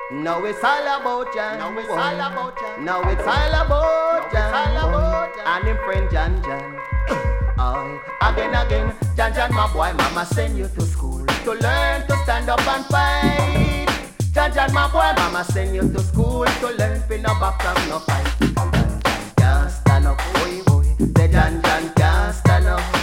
Now it's all about Jan. Now it's all about Jan. Now it's all about Jan. And him friend Jan Jan. Again, Jan Jan, my boy, mama send you to school to learn to stand up and fight. Jan Jan, my boy, mama send you to school to learn to no back from no fight. Jan Jan can't stand up, boy. The Jan Jan can't stand up.